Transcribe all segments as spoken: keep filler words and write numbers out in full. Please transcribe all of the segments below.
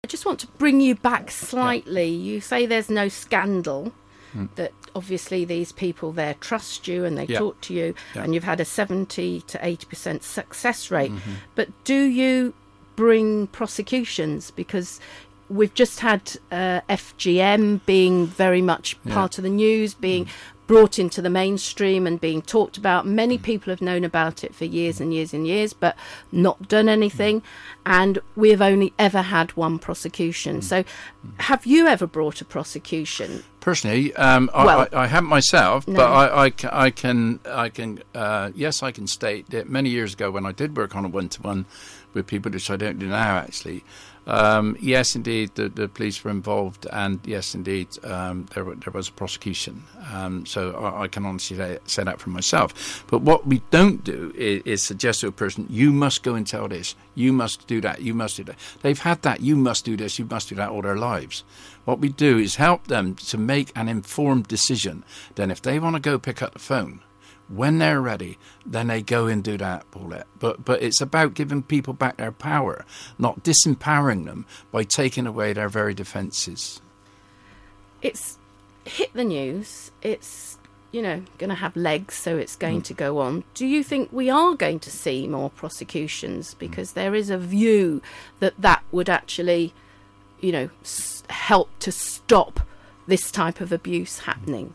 I just want to bring you back slightly. Yeah. You say there's no scandal, mm. that obviously these people there trust you and they yeah. talk to you, yeah. and you've had a seventy to eighty percent success rate. Mm-hmm. But do you bring prosecutions? Because we've just had uh, F G M being very much yeah. part of the news, being... Mm. brought into the mainstream and being talked about. Many people have known about it for years and years and years, but not done anything. And we have only ever had one prosecution. So have you ever brought a prosecution? Personally, um, well, I, I haven't myself, no. but I, I, I can, I can, uh, yes, I can state that many years ago when I did work on a one-to-one with people, which I don't do now, actually, Um, yes, indeed, the, the police were involved, and yes, indeed, um, there, there was a prosecution. Um, so I, I can honestly say, say that for myself. But what we don't do is, is suggest to a person, you must go and tell this, you must do that, you must do that. They've had that, you must do this, you must do that all their lives. What we do is help them to make an informed decision. Then if they want to go pick up the phone, when they're ready, then they go and do that, Paulette. But but it's about giving people back their power, not disempowering them by taking away their very defences. It's hit the news. It's, you know, going to have legs, so it's going mm. to go on. Do you think we are going to see more prosecutions? Because mm. there is a view that that would actually, you know, s- help to stop this type of abuse happening.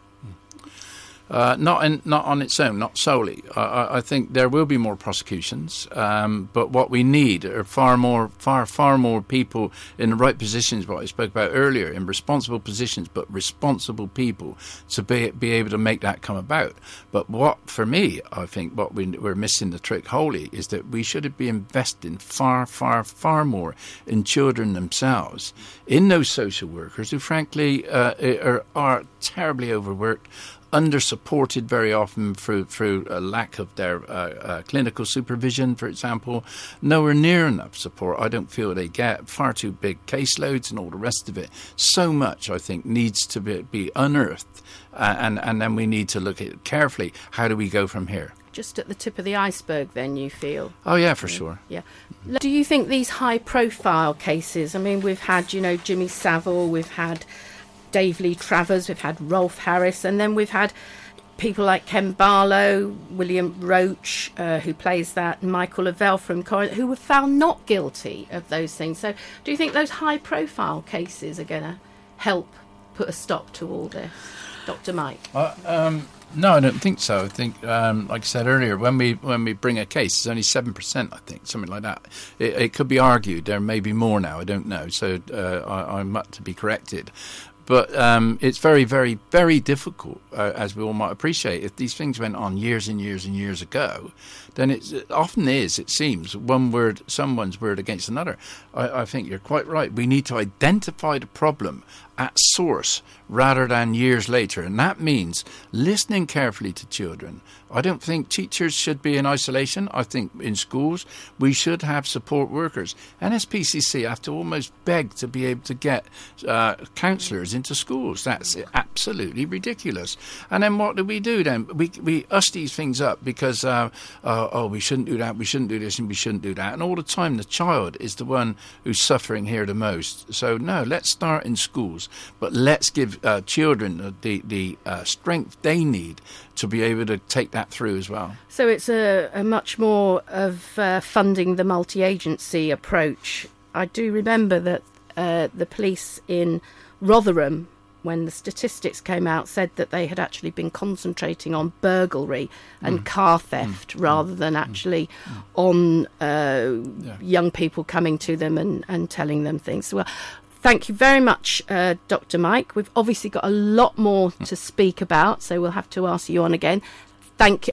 Uh, not in, not on its own, not solely. I, I think there will be more prosecutions, um, but what we need are far more, far, far more people in the right positions. What I spoke about earlier, in responsible positions, but responsible people to be be able to make that come about. But what, for me, I think what we, we're missing the trick wholly is that we should be investing far, far, far more in children themselves, in those social workers who, frankly, uh, are, are terribly overworked, under-supported very often through through a lack of their uh, uh, clinical supervision, for example. Nowhere near enough support. I don't feel they get far too big caseloads and all the rest of it. So much, I think, needs to be, be unearthed, uh, and, and then we need to look at it carefully. How do we go from here? Just at the tip of the iceberg, then, you feel? Oh, yeah, for sure. Yeah. Do you think these high-profile cases, I mean, we've had, you know, Jimmy Savile, we've had Dave Lee Travers, we've had Rolf Harris, and then we've had people like Ken Barlow, William Roach, uh, who plays that, Michael Lavelle from Corinth, who were found not guilty of those things. So do you think those high-profile cases are going to help put a stop to all this, Doctor Mike? Uh, um, no, I don't think so. I think, um, like I said earlier, when we when we bring a case, it's only seven percent, I think, something like that. It, it could be argued. There may be more now. I don't know. So uh, I, I'm up to be corrected. But um, it's very, very, very difficult, uh, as we all might appreciate. If these things went on years and years and years ago, then it's, it often is, it seems, one word, someone's word against another. I, I think you're quite right. We need to identify the problem at source rather than years later. And that means listening carefully to children. I don't think teachers should be in isolation. I think in schools we should have support workers. N S P C C have to almost beg to be able to get uh, counsellors into schools. That's absolutely ridiculous. And then what do we do then? We we us these things up because, uh, uh, oh, we shouldn't do that, we shouldn't do this, and we shouldn't do that. And all the time the child is the one who's suffering here the most. So no, let's start in schools. But let's give uh, children the, the uh, strength they need to be able to take that through as well. So it's a, a much more of uh, funding the multi-agency approach. I do remember that uh, the police in Rotherham, when the statistics came out, said that they had actually been concentrating on burglary and mm. car theft mm. rather than actually mm. on uh, yeah. young people coming to them and, and telling them things. Well, thank you very much, uh, Doctor Mike. We've obviously got a lot more to speak about, so we'll have to ask you on again. Thank